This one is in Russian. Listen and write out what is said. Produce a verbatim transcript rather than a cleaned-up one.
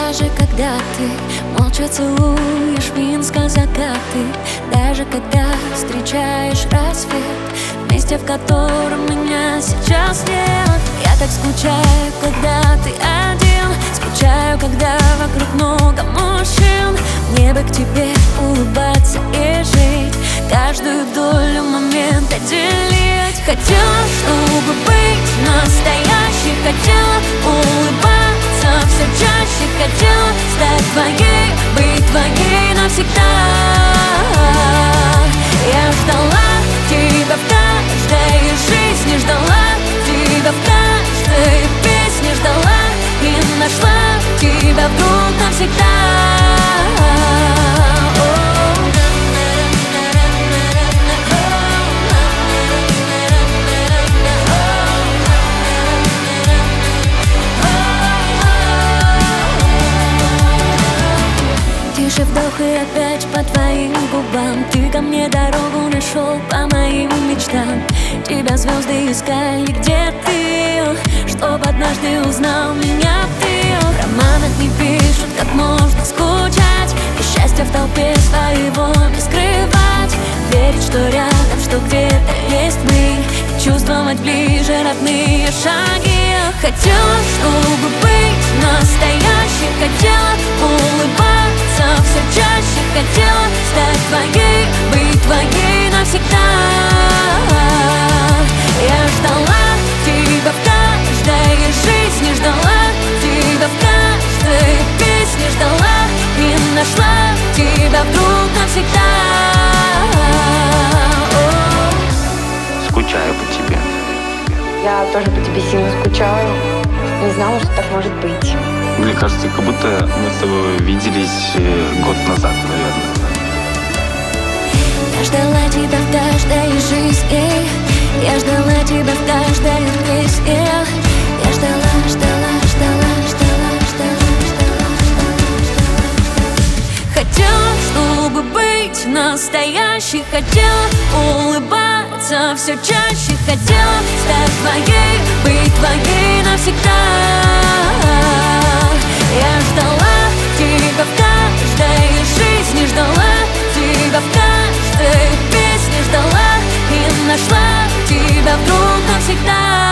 Даже когда ты молча целуешь Минска закаты, даже когда встречаешь рассвет, вместе в котором меня сейчас нет. Я так скучаю, когда ты один, скучаю, когда вокруг много мужчин. Мне бы к тебе улыбаться и жить, каждую долю момента делить. Хотела, чтобы быть настоящей, хотела улыбаться все чаще, хотела стать твоей, быть твоей навсегда. Я ждала тебя в каждой жизни, ждала тебя в каждой песне, ждала и нашла тебя вдруг навсегда. Тише вдох и опять по твоим губам. Ты ко мне дорогу нашел по моим мечтам. Тебя звезды искали, где ты, чтоб однажды узнал меня ты. В романах не пишут, как можно скучать, и счастье в толпе своего не скрывать. Верить, что рядом, что где-то есть мы, и чувствовать ближе родные шаги. Хотела, чтобы быть настоящей, хотела улыбаться все чаще, хотела стать твоей, быть твоей навсегда. Я ждала тебя в каждой жизни, ждала тебя в каждой песне, ждала и нашла тебя вдруг навсегда. Скучаю по тебе. Я тоже по тебе сильно скучаю. Не знала, что так может быть. Мне кажется, как будто мы с тобой виделись год назад, наверное. Я ждала тебя в каждой жизни, я ждала тебя в каждой песне. Я ждала, ждала, ждала, ждала, ждала, ждала, ждала, ждала. Хотела, чтобы быть настоящей, хотела улыбаться все чаще, хотела стать твоей, быть твоей навсегда. Я ждала тебя в каждой жизни, ждала тебя в каждой песне, ждала и нашла тебя вдруг навсегда.